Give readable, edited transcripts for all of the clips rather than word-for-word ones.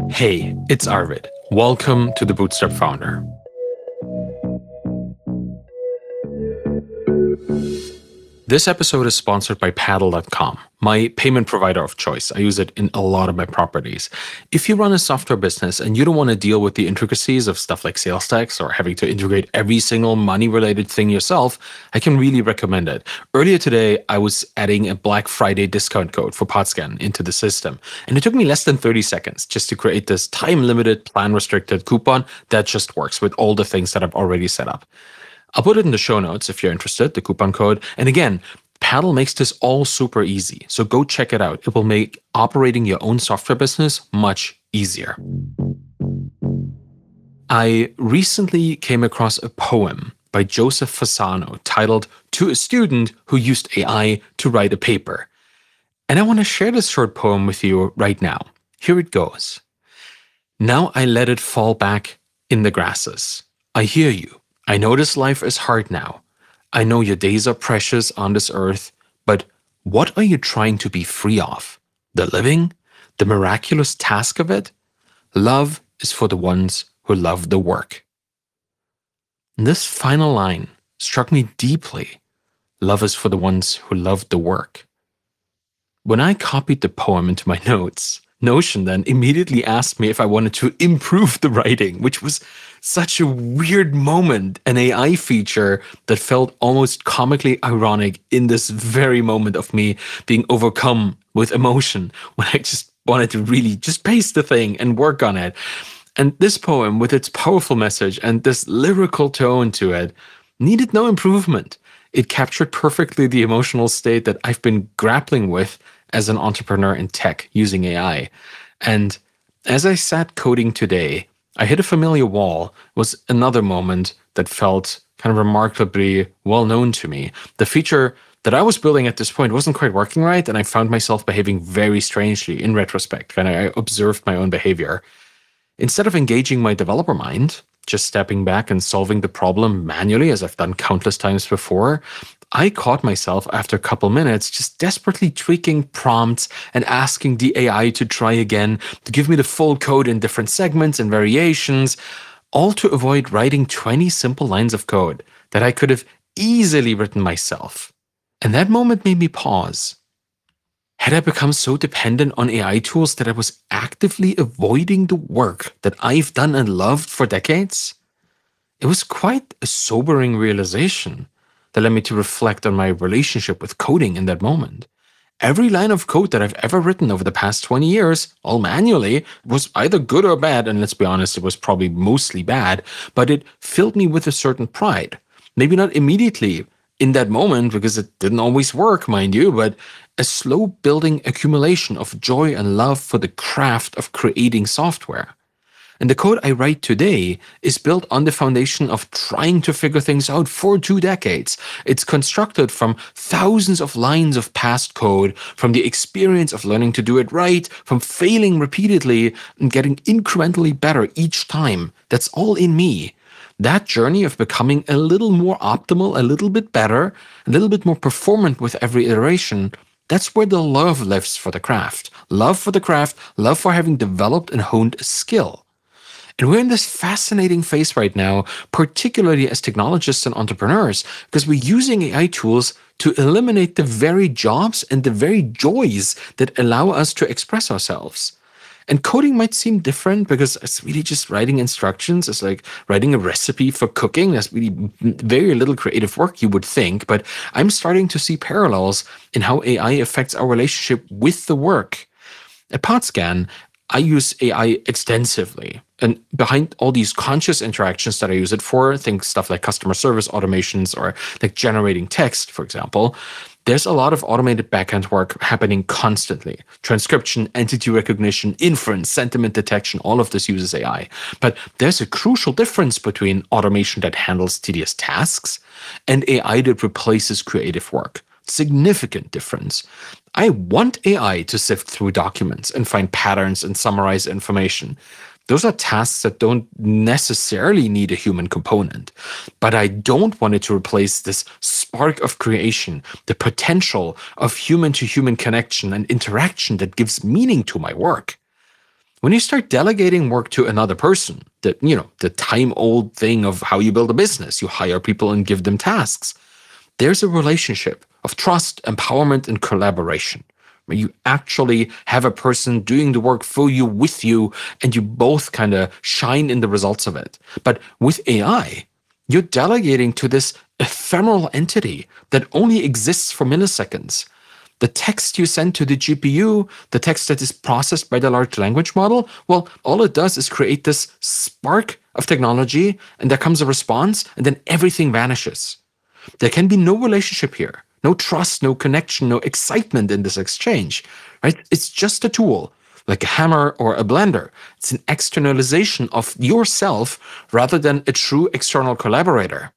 Hey, it's Arvid. Welcome to the Bootstrap Founder. This episode is sponsored by Paddle.com, my payment provider of choice. I use it in a lot of my properties. If you run a software business and you don't want to deal with the intricacies of stuff like sales tax or having to integrate every single money-related thing yourself, I can really recommend it. Earlier today, I was adding a Black Friday discount code for Podscan into the system, and it took me less than 30 seconds just to create this time-limited, plan-restricted coupon that just works with all the things that I've already set up. I'll put it in the show notes if you're interested, the coupon code. And again, Paddle makes this all super easy. So go check it out. It will make operating your own software business much easier. I recently came across a poem by Joseph Fasano titled "To a Student Who Used AI to Write a Paper." And I want to share this short poem with you right now. Here it goes. Now I let it fall back in the grasses. I hear you. I know this life is hard now. I know your days are precious on this earth, but what are you trying to be free of? The living? The miraculous task of it? Love is for the ones who love the work. This final line struck me deeply. Love is for the ones who love the work. When I copied the poem into my notes, Notion then immediately asked me if I wanted to improve the writing, which was such a weird moment, an AI feature that felt almost comically ironic in this very moment of me being overcome with emotion when I just wanted to really just paste the thing and work on it. And this poem, with its powerful message and this lyrical tone to it, needed no improvement. It captured perfectly the emotional state that I've been grappling with as an entrepreneur in tech using AI. And as I sat coding today, I hit a familiar wall. It was another moment that felt kind of remarkably well known to me. The feature that I was building at this point wasn't quite working right, and I found myself behaving very strangely in retrospect when I observed my own behavior. Instead of engaging my developer mind, just stepping back and solving the problem manually, as I've done countless times before, I caught myself after a couple minutes just desperately tweaking prompts and asking the AI to try again, to give me the full code in different segments and variations, all to avoid writing 20 simple lines of code that I could have easily written myself. And that moment made me pause. Had I become so dependent on AI tools that I was actively avoiding the work that I've done and loved for decades? It was quite a sobering realization that led me to reflect on my relationship with coding in that moment. Every line of code that I've ever written over the past 20 years, all manually, was either good or bad, and let's be honest, it was probably mostly bad, but it filled me with a certain pride. Maybe not immediately in that moment, because it didn't always work, mind you, but a slow building accumulation of joy and love for the craft of creating software. And the code I write today is built on the foundation of trying to figure things out for 2 decades. It's constructed from thousands of lines of past code, from the experience of learning to do it right, from failing repeatedly and getting incrementally better each time. That's all in me. That journey of becoming a little more optimal, a little bit better, a little bit more performant with every iteration, that's where the love lives for the craft. Love for the craft, love for having developed and honed a skill. And we're in this fascinating phase right now, particularly as technologists and entrepreneurs, because we're using AI tools to eliminate the very jobs and the very joys that allow us to express ourselves. And coding might seem different because it's really just writing instructions. It's like writing a recipe for cooking. There's really very little creative work, you would think. But I'm starting to see parallels in how AI affects our relationship with the work. At Podscan, I use AI extensively. And behind all these conscious interactions that I use it for, think stuff like customer service automations or like generating text, for example, there's a lot of automated backend work happening constantly. Transcription, entity recognition, inference, sentiment detection, all of this uses AI. But there's a crucial difference between automation that handles tedious tasks and AI that replaces creative work. Significant difference. I want AI to sift through documents and find patterns and summarize information. Those are tasks that don't necessarily need a human component. But I don't want it to replace this spark of creation, the potential of human-to-human connection and interaction that gives meaning to my work. When you start delegating work to another person, the time-old thing of how you build a business, you hire people and give them tasks. There's a relationship of trust, empowerment, and collaboration, where you actually have a person doing the work for you, with you, and you both kind of shine in the results of it. But with AI, you're delegating to this ephemeral entity that only exists for milliseconds. The text you send to the GPU, the text that is processed by the large language model, well, all it does is create this spark of technology, and there comes a response, and then everything vanishes. There can be no relationship here, no trust, no connection, no excitement in this exchange, right? It's just a tool, like a hammer or a blender. It's an externalization of yourself rather than a true external collaborator.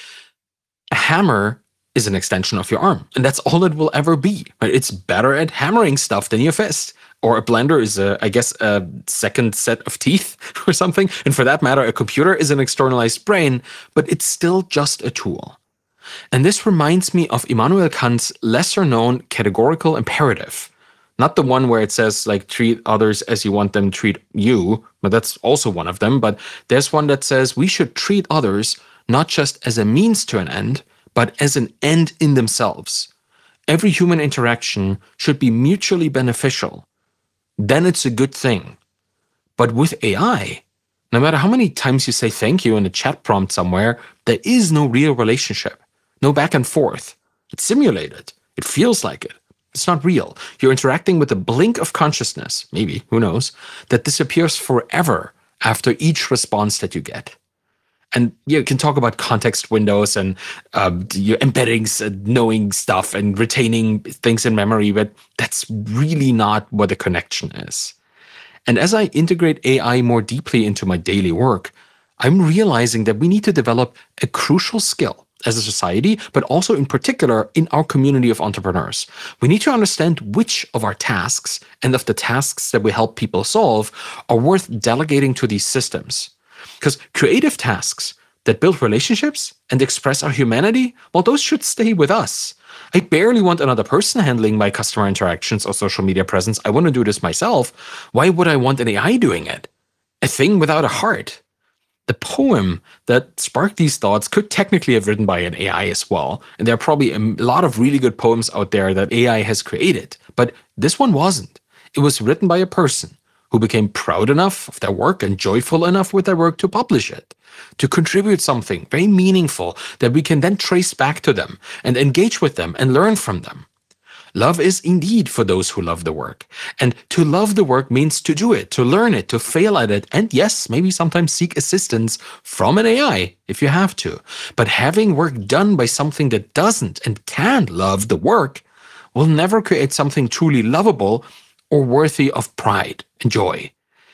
A hammer is an extension of your arm, and that's all it will ever be. Right? It's better at hammering stuff than your fist. Or a blender is, I guess, a second set of teeth or something. And for that matter, a computer is an externalized brain, but it's still just a tool. And this reminds me of Immanuel Kant's lesser-known categorical imperative. Not the one where it says, like, treat others as you want them to treat you, but that's also one of them. But there's one that says we should treat others not just as a means to an end, but as an end in themselves. Every human interaction should be mutually beneficial. Then it's a good thing. But with AI, no matter how many times you say thank you in a chat prompt somewhere, there is no real relationship, no back and forth. It's simulated. It feels like it. It's not real. You're interacting with a blink of consciousness, maybe, who knows, that disappears forever after each response that you get. And you can talk about context windows and your embeddings and knowing stuff and retaining things in memory, but that's really not what a connection is. And as I integrate AI more deeply into my daily work, I'm realizing that we need to develop a crucial skill as a society, but also in particular in our community of entrepreneurs. We need to understand which of our tasks and of the tasks that we help people solve are worth delegating to these systems. Because creative tasks that build relationships and express our humanity, well, those should stay with us. I barely want another person handling my customer interactions or social media presence. I want to do this myself. Why would I want an AI doing it? A thing without a heart. The poem that sparked these thoughts could technically have written by an AI as well. And there are probably a lot of really good poems out there that AI has created. But this one wasn't. It was written by a person who became proud enough of their work and joyful enough with their work to publish it, to contribute something very meaningful that we can then trace back to them and engage with them and learn from them. Love is indeed for those who love the work. And to love the work means to do it, to learn it, to fail at it, and yes, maybe sometimes seek assistance from an AI if you have to. But having work done by something that doesn't and can't love the work will never create something truly lovable or worthy of pride and joy.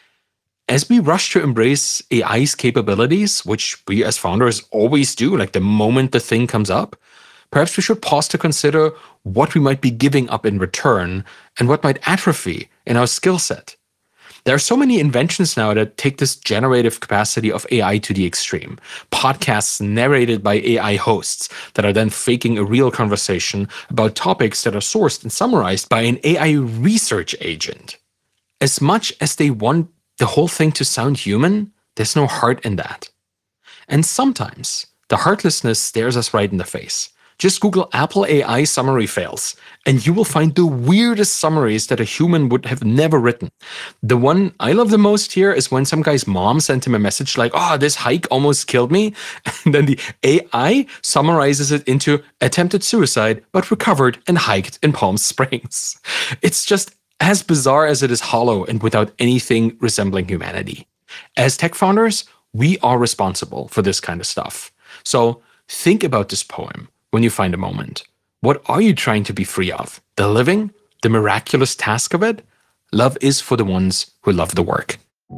As we rush to embrace AI's capabilities, which we as founders always do, like the moment the thing comes up, perhaps we should pause to consider what we might be giving up in return and what might atrophy in our skill set. There are so many inventions now that take this generative capacity of AI to the extreme. Podcasts narrated by AI hosts that are then faking a real conversation about topics that are sourced and summarized by an AI research agent. As much as they want the whole thing to sound human, there's no heart in that. And sometimes the heartlessness stares us right in the face. Just Google Apple AI summary fails, and you will find the weirdest summaries that a human would have never written. The one I love the most here is when some guy's mom sent him a message like, "Oh, this hike almost killed me." And then the AI summarizes it into attempted suicide, but recovered and hiked in Palm Springs. It's just as bizarre as it is hollow and without anything resembling humanity. As tech founders, we are responsible for this kind of stuff. So think about this poem when you find a moment. What are you trying to be free of? The living? The miraculous task of it? Love is for the ones who love the work.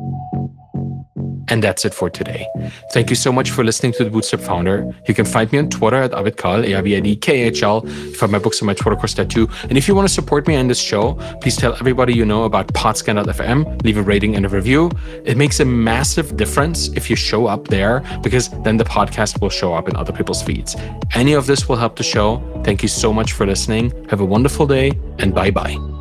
And that's it for today. Thank you so much for listening to The Bootstrap Founder. You can find me on Twitter at AvidKahl, AvidKahl. You find my books on my Twitter course there too. And if you want to support me on this show, please tell everybody you know about Podscan.fm, leave a rating and a review. It makes a massive difference if you show up there, because then the podcast will show up in other people's feeds. Any of this will help the show. Thank you so much for listening. Have a wonderful day, and bye-bye.